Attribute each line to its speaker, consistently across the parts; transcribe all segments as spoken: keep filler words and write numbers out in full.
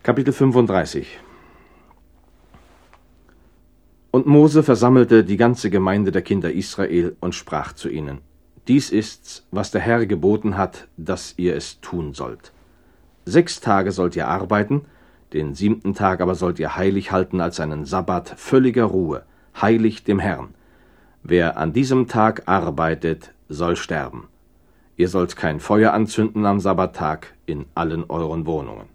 Speaker 1: Kapitel fünfunddreißig. Und Mose versammelte die ganze Gemeinde der Kinder Israel und sprach zu ihnen: Dies ist's, was der Herr geboten hat, dass ihr es tun sollt. Sechs Tage sollt ihr arbeiten, den siebten Tag aber sollt ihr heilig halten als einen Sabbat völliger Ruhe, heilig dem Herrn. Wer an diesem Tag arbeitet, soll sterben. Ihr sollt kein Feuer anzünden am Sabbattag in allen euren Wohnungen.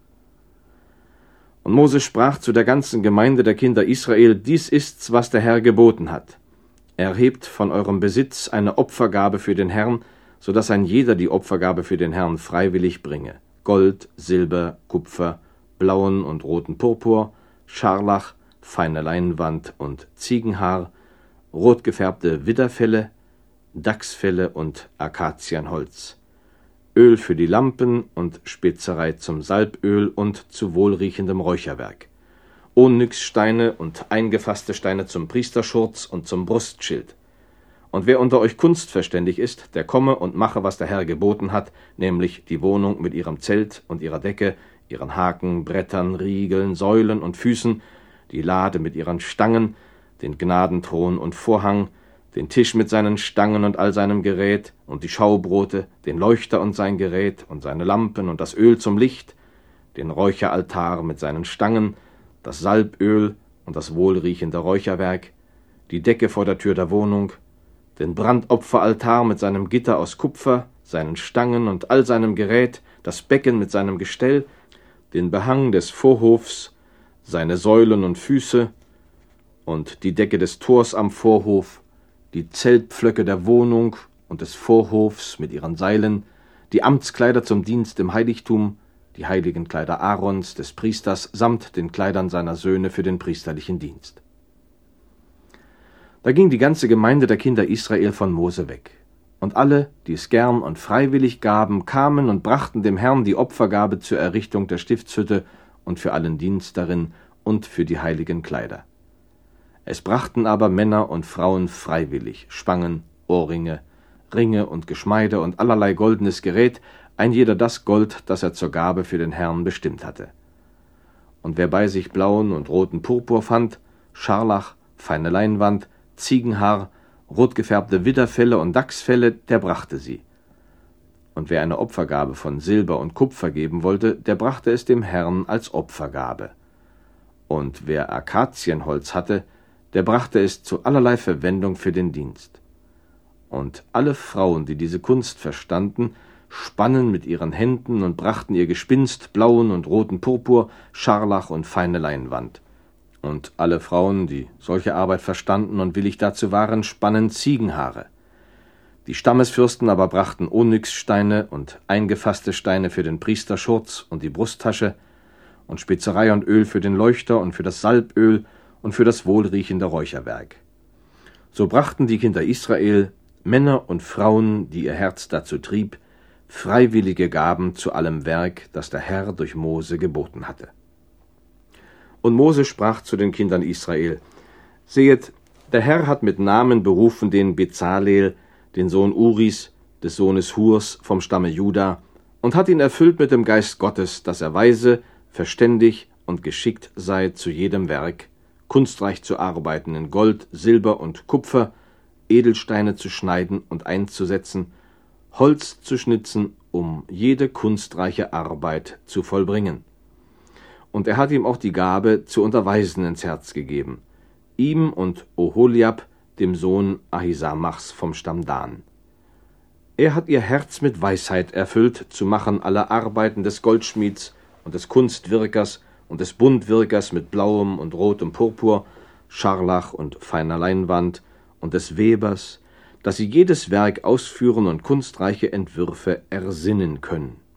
Speaker 1: Und Mose sprach zu der ganzen Gemeinde der Kinder Israel: Dies ist's, was der Herr geboten hat. Erhebt von eurem Besitz eine Opfergabe für den Herrn, so dass ein jeder die Opfergabe für den Herrn freiwillig bringe: Gold, Silber, Kupfer, blauen und roten Purpur, Scharlach, feine Leinwand und Ziegenhaar, rot gefärbte Widderfelle, Dachsfelle und Akazienholz, Öl für die Lampen und Spezerei zum Salböl und zu wohlriechendem Räucherwerk, Onyxsteine und eingefasste Steine zum Priesterschurz und zum Brustschild. Und wer unter euch kunstverständig ist, der komme und mache, was der Herr geboten hat, nämlich die Wohnung mit ihrem Zelt und ihrer Decke, ihren Haken, Brettern, Riegeln, Säulen und Füßen, die Lade mit ihren Stangen, den Gnadenthron und Vorhang, den Tisch mit seinen Stangen und all seinem Gerät und die Schaubrote, den Leuchter und sein Gerät und seine Lampen und das Öl zum Licht, den Räucheraltar mit seinen Stangen, das Salböl und das wohlriechende Räucherwerk, die Decke vor der Tür der Wohnung, den Brandopferaltar mit seinem Gitter aus Kupfer, seinen Stangen und all seinem Gerät, das Becken mit seinem Gestell, den Behang des Vorhofs, seine Säulen und Füße und die Decke des Tors am Vorhof, die Zeltpflöcke der Wohnung und des Vorhofs mit ihren Seilen, die Amtskleider zum Dienst im Heiligtum, die heiligen Kleider Aarons, des Priesters, samt den Kleidern seiner Söhne für den priesterlichen Dienst. Da ging die ganze Gemeinde der Kinder Israel von Mose weg. Und alle, die es gern und freiwillig gaben, kamen und brachten dem Herrn die Opfergabe zur Errichtung der Stiftshütte und für allen Dienst darin und für die heiligen Kleider. Es brachten aber Männer und Frauen freiwillig Spangen, Ohrringe, Ringe und Geschmeide und allerlei goldenes Gerät, ein jeder das Gold, das er zur Gabe für den Herrn bestimmt hatte. Und wer bei sich blauen und roten Purpur fand, Scharlach, feine Leinwand, Ziegenhaar, rot gefärbte Widderfelle und Dachsfelle, der brachte sie. Und wer eine Opfergabe von Silber und Kupfer geben wollte, der brachte es dem Herrn als Opfergabe. Und wer Akazienholz hatte, der brachte es zu allerlei Verwendung für den Dienst. Und alle Frauen, die diese Kunst verstanden, spannen mit ihren Händen und brachten ihr Gespinst, blauen und roten Purpur, Scharlach und feine Leinwand. Und alle Frauen, die solche Arbeit verstanden und willig dazu waren, spannen Ziegenhaare. Die Stammesfürsten aber brachten Onyxsteine und eingefasste Steine für den Priesterschurz und die Brusttasche und Spezerei und Öl für den Leuchter und für das Salböl und für das wohlriechende Räucherwerk. So brachten die Kinder Israel, Männer und Frauen, die ihr Herz dazu trieb, freiwillige Gaben zu allem Werk, das der Herr durch Mose geboten hatte. Und Mose sprach zu den Kindern Israel: Sehet, der Herr hat mit Namen berufen den Bezaleel, den Sohn Uris, des Sohnes Hurs vom Stamme Juda, und hat ihn erfüllt mit dem Geist Gottes, dass er weise, verständig und geschickt sei zu jedem Werk, kunstreich zu arbeiten in Gold, Silber und Kupfer, Edelsteine zu schneiden und einzusetzen, Holz zu schnitzen, um jede kunstreiche Arbeit zu vollbringen. Und er hat ihm auch die Gabe zu unterweisen ins Herz gegeben, ihm und Oholiab, dem Sohn Ahisamachs vom Stamm Dan. Er hat ihr Herz mit Weisheit erfüllt, zu machen alle Arbeiten des Goldschmieds und des Kunstwirkers und des Buntwirkers mit blauem und rotem Purpur, Scharlach und feiner Leinwand und des Webers, dass sie jedes Werk ausführen und kunstreiche Entwürfe ersinnen können.